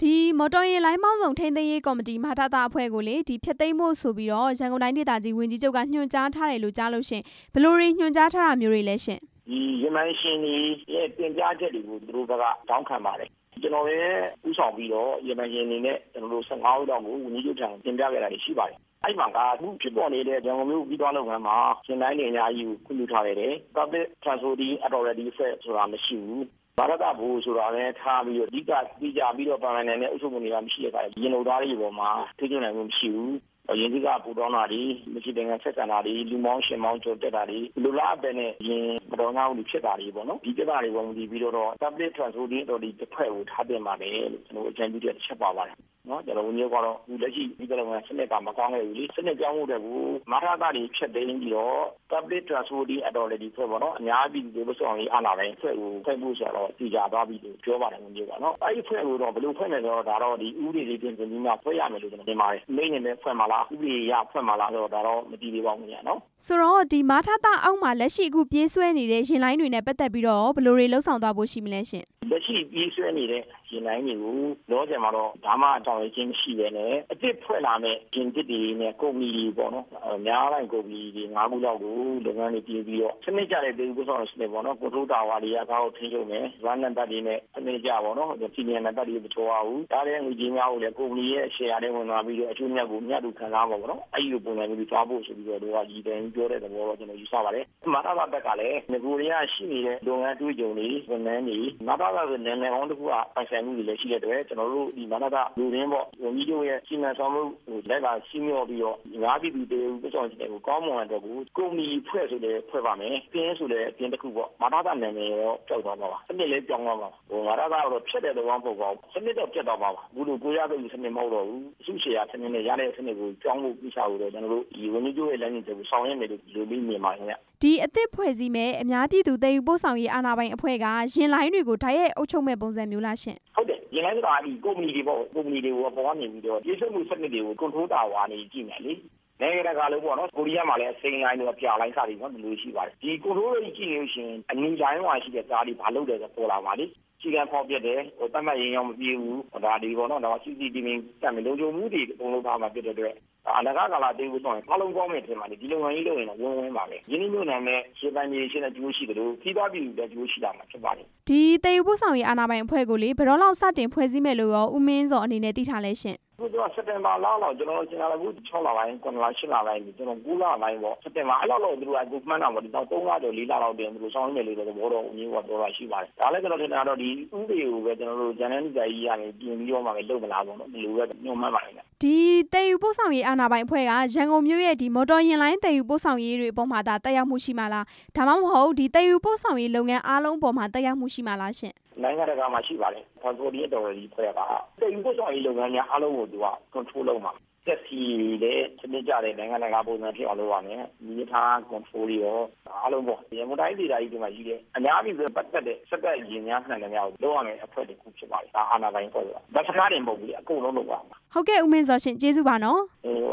ဒီမော်တော်ယာဉ်လိုင်းမောင်းဆောင်ထိန်းသိမ်းရေးကော်မတီမဟာထအဖွဲ့ကိုလေဒီဖျက်သိမ်းဖို့ဆိုပြီးတော့ရန်ကုန်တိုင်းဒေသကြီးဝန်ကြီးချုပ်ကညွှန်ကြားထားတယ်လို့ကြားလို့ရှင်ဘယ်လိုတွေညွှန်ကြားထားတာမျိုးတွေလဲရှင်ဒီရမန်ရှင်တွေရဲ့တင်ပြချက်တွေကိုသူတို့ဘက်ကတောင်းခံပါတယ်ကျွန်တော်လည်းဥဆောင်ပြီးတော့ရမန်ရှင်တွေနဲ့ကျွန်တော်တို့15ဦးတောင်ကိုဝန်ကြီးချုပ်ထံတင်ပြခဲ့တာရှိပါတယ်အဲ့မှာကအခုဖြစ်ပေါ်နေတဲ့ရန်ကုန်မြို့ပြီးသွားလုပ်ငန်းမှာရှင်တိုင်းတွေအများကြီးကိုခွင့်ပြုထားတယ် Public Transporting Authority ဆိုတာမရှိဘူးဘာသာဘူးဆိုတာလည်းထားပြီးတော့အဓိကပြီးကြပြီးတော့ပါမယ်နဲ့အုပ်ချုပ်မှုတွေကမရှိတဲ့အခါရင်လိုသားတွေပေါ်မှာထိကျနိုင်မှုမရှိဘူးရင်းနှီးကပူတောင်းတာတွေမရှိတဲ့ငါဆက်ဆံတာတွေလူမောင်းရှင်မောင်းကြုံတက်တာတွေလူလားပဲနဲ့ရင်မတော်ငါ့ဦးဖြစ်တာတွေပေါ့နော်ဒီပြဿနာတွေပေါ်မူတည်ပြီးတော့ Public Transporting Authority တစ်ဖွဲ့ကိုထားတင်ပါတယ်လို့ကျွန်တော်အကြံပြုတဲ့တစ်ချက်ပါပါတယ်နော်ကျွန်တော်ဝန်ကြီးကတော့ဒီလက်ရှိဒီကလောင်စနစ်ကမကောင်းခဲ့ဘူးလေစနစ်ကြောင်းမှုတွေကိုမဟာသားတွေဖြတ်သိမ်းပြီးတော့ Public Transporting Authority ဖွဲ့ပေါ့နော်အများပြည်သူတွေဆောင်ရေးအားလာတယ်ဖွဲ့ကိုဖွဲ့ဖို့ဆိုတော့တည်ကြသွားပြီလို့ပြောပါတယ်ဝန်ကြီးကနော်အဲ့ဒီဖွဲ့ကိုတော့ဘယ်လိုဖွဲ့မယ်ဆိုတော့ဒါတော့ဒီဥပဒေတွေပြင်ဆင်ပြီးမှဖွဲ့ရမယ်လို့ကျွန်တော်ထင်ပါတယ်မိနေနဲ့ဖွဲ့မှာလားဥပဒေရဖွဲ့မှာလားဆိုတော့ဒါတော့မတည်သေးပါဘူးညာနော်ဆိုတော့ဒီမဟာသားအောက်မှာလက်ရှိအခုပြေးဆွဲနေတဲ့ရင်လိုင်းတွေနဲ့ပတ်သက်ပြီးတော့ဘယ်လိုတွေလှုပ်ဆောင်သွားဖို့ရှိမလဲရှင်လက်ရှိပြေးဆွဲနေတဲ့ရင်လိုင်းတွေကိုလောဆယ်မှာတော့ဒါမှအကြောင်းရင်းချင်းမရှိပဲနဲ့အစ်စ်ဖွဲ့လာမဲ့ရင်တစ်တွေနဲ့ကုမ္ပဏီတွေပေါ့နော်များလိုက်ကုမ္ပဏီတွေ၅ခုလောက်ကိုလုပ်ငန်းတွေပြည်ပြီးတော့စနစ်ကြတဲ့ဒေသဆောင်စနစ်ပေါ့နော်ကွန်ထရိုးတာဝါတွေကကောက်ထိန်းချုပ်မယ်ဗန်နံပါတ်တွေနဲ့စနစ်ကြပေါ့နော်စီနီယံနံပါတ်တွေမချိုးရဘူးဒါလည်းငွေကြီးများကိုလည်းကုမ္ပဏီရဲ့ share တွေဝင်လာပြီးတော့အကျိုးမြတ်ကိုမြတ်သူခံစားပါပေါ့နော်အဲ့ဒီလိုပုံစံမျိုးသွားဖို့ဆိုပြီးတော့တို့ကရည်တည်ပြောတဲ့သဘောတော့ကျွန်တော်ယူဆပါတယ်မာတာဘက်ကလည်းငကိုရီးယားရှိနေတဲ့လုပ်ငန်းတွေးကြုံတွေဝန်ထမ်းတွေမာတာဘကနာမည်ဟောင်းတစ်ခုကပိုင်ဆိုင်မှုတွေလည်းရှိတဲ့အတွက်ကျွန်တော်တို့ဒီမာတာလူရင်းပေါ့ဝန်ကြီးချုပ်ရဲ့စီမံဆောင်မှုလက်ကရှင်းပြပြီးတော့ငါးပြည်သူတွေကိုကြောင်းတဲ့ကိုကောင်းမွန်တဲ့ကိုကုမ္ပဏီဖွဲ့ဆိုတဲ့ဖွဲ့ပါမယ်ပြင်းဆိုတဲ့အပြင်တစ်ခုပေါ့မာတာနာမည်ရောကြောက်သွားပါစနစ်လေးပြောင်းသွားပါမာတာကတော့ဖြတ်တဲ့သဘောပေါ့ပေါ့စနစ်တော့ပြတ်သွားပါဘူးလို့ကိုရတဲ့စနစ်မဟုတ်တော့ဘူးအစုရှယ်ယာစနစ်နဲ့ရတဲ့စနစ်ကိုပြောင်းဖို့ပြချဖို့တော့ကျွန်တော်တို့ဒီဝန်ကြီးချုပ်ရဲ့လမ်းညွှန်ချက်ကိုဆောင်ရွက်မယ်လို့လူပြီးမြင်ပါတယ်ခင်ဗျဒီအသစ်ဖွဲ့စည်းမဲ့အများပြည်သူတည်ယူပို့ဆောင်ရေးအာဏာပိုင်အဖွဲ့ကရင်လိုင်းတွေကိုဓာတ်ရိုက်အုပ်ချုပ်မဲ့ပုံစံမျိုးလားရှင်ဟုတ်တယ်ရင်လိုင်းဆိုတာဒီကုမ္ပဏီတွေပေါ့ကုမ္ပဏီတွေကိုပေါ်ကနေပြီးတော့ပြည်စုမှုစနစ်တွေကိုကွန်ထရိုးတာဝါနေကြည့်မယ်လေနိုင်ငံတကာလို့ပေါ့နော်ကိုရီးယားမှာလည်းအစိမ်းလိုင်းတို့ပြလိုင်းစသည်ပေါ့ဒီလိုရှိပါတယ်ဒီကွန်ထရိုးတွေကြည့်လို့ရှိရင်အနီလိုင်းဝါရှိတဲ့သားတွေဘာလုပ်တယ်ဆိုပေါ်လာပါလိစီကံဖောက်ပြတယ်တတ်မှတ်ရင်ရောမပြေဘူးဒါဒီပေါ့နော်ဒါ CCTV တတ်မယ်လုံခြုံမှုတွေအကုန်လုံးထားမှာဖြစ်တဲ့အတွက်အနာဂတ်ကာလတေးဖို့ဆိုရင်ဘာလုံးကောင်းမယ်ထင်ပါလေဒီလုပ်ငန်းကြီးလုပ်ရင်တော့ဝင်ပါပဲရင်းနှီးမြှုပ်နှံမဲ့ရှင်းပန်းကြီးရှင်းတဲ့ကျိုးရှိတယ်လို့ပြီးသွားပြီတဲ့ကျိုးရှိတာမှာဖြစ်ပါတယ်ဒီတည်ယူပို့ဆောင်ရေးအာဏာပိုင်အဖွဲ့ကိုလေဘယ်တော့လောက်စတင်ဖွဲ့စည်းမယ်လို့ရောဦးမင်းစောအနေနဲ့သိထားလဲရှင်ခုတော့စက်တင်ဘာလလောက်ကျွန်တော်ကျွန်တော်အခု6လပိုင်း9လ10လပိုင်းကျွန်တော်9လပိုင်းပေါ့စက်တင်ဘာအဲ့လောက်သူတို့ကမှန်းတာပေါ့ဒီတော့3လကျော်4လလောက်တင်သူတို့ဆောင်းနေလေတော့ဘောတော်အမျိုးကပြောတာရှိပါတယ်ဒါလည်းကျွန်တော်ထင်တာတော့ဒီဥပဒေကိုပဲကျွန်တော်တို့ဂျန်နယ်ကြီးကြီးကနေပြင်ပြီးတော့မှပဲလုပ်မလားပေါ့နော်ဒီလိုပဲညွှန်မှန်းပါတယ်ဒီတည်ယူပို့ဆောင်ရေးအာဏာပိုင်အဖွဲ့ကရန်ကုန်မြို့ရဲ့ဒီမော်တော်ယာဉ်လိုင်းတည်ယူပို့ဆောင်ရေးတွေအပေါ်မှာတက်ရောက်မှုရှိမှာလားဒါမှမဟုတ်ဒီတည်ယူပို့ဆောင်ရေးလုပ်ငန်းအားလုံးအပေါ်မှာတက်ရောက်မှုရှိမှာလားရှင်နိုင်ငံတကာမှာရှိပါတယ် Transporting Authority ဖွဲ့ကတည်ယူပို့ဆောင်ရေးလုပ်ငန်းများအားလုံးကိုသူက control လုပ်မှာတက်စီတဲ့စနစ်ကြတဲ့နိုင်ငံတကာပုံစံဖြစ်အောင်လုပ်ရမယ်ဒီထား control တွေရောအားလုံးပေါ့ရမိုတိုင်းဒေတာကြီးဒီမှာရှိတယ်အများကြီးဆိုပတ်သက်တဲ့စက်ကရင်းများနှံတယ်များကိုလုပ်ရမယ်အဖွဲ့တစ်ခုဖြစ်ပါတယ်ဒါအာဏာပိုင်ဖွဲ့ကဒါစကားတင်ပုံပြီးအကုန်လုံးလုပ်ပါမှာဟုတ်ကဲ့ဦးမင်းစောရှင်ကျေးဇူးပါနော်